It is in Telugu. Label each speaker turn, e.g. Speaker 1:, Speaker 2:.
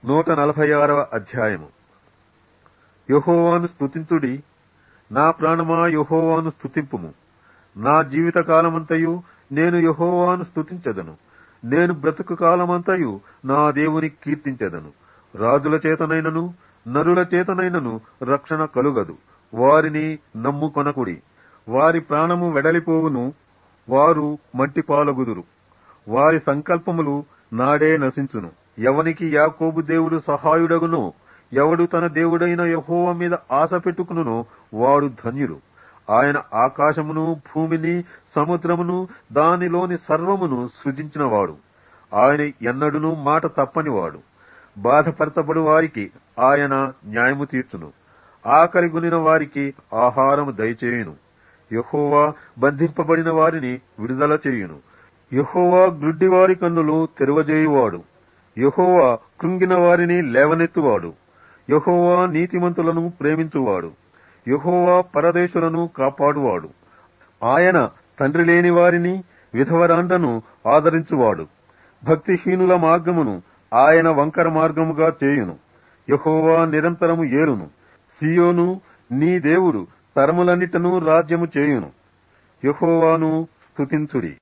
Speaker 1: 146వ అధ్యాయము. యెహోవాను స్తుతించుడి, నా ప్రాణమా యెహోవాను స్తుతింపుము. నా జీవిత కాలమంతయు నేను యెహోవాను స్తుతించెదను. నేను బ్రతుకు కాలమంతయు నా దేవుని కీర్తించెదను. రాజుల చేతనైనను నరుల చేతనైనను రక్షణ కలుగదు. వారిని నమ్ముకొనకుడి. వారి ప్రాణము వెడలిపోవును, వారు మట్టి పాలగుదురు. వారి సంకల్పములు నాడే నశించును. ఎవనికి యాకోబు దేవుడు సహాయుడగునో, ఎవడు తన దేవుడైన యెహోవా మీద ఆశ పెట్టుకునునో వాడు ధన్యుడు. ఆయన ఆకాశమును భూమిని సముద్రమును దానిలోని సర్వమును సృజించినవాడు. ఆయన ఎన్నడును మాట తప్పనివాడు. బాధపరచబడు వారికి ఆయన న్యాయము తీర్చును. ఆకలిగొనిన వారికి ఆహారము దయచేయును. యెహోవా బంధింపబడిన వారిని విడుదల చేయును. యెహోవా గ్రుడ్డివారి కన్నులు తెరవజేయువాడు. యెహోవా కృంగిన వారిని లేవనెత్తువాడు. యెహోవా నీతిమంతులను ప్రేమించువాడు. యెహోవా పరదేశులను కాపాడువాడు. ఆయన తండ్రి లేని వారిని విధవరాండ్రను ఆదరించువాడు. భక్తిహీనుల మార్గమును ఆయన వంకర మార్గముగా చేయును. యెహోవా నిరంతరము ఏలును. సియోను నీ దేవుడు తరములన్నిటను రాజ్యము చేయును. యెహోవాను స్తుతించుడి.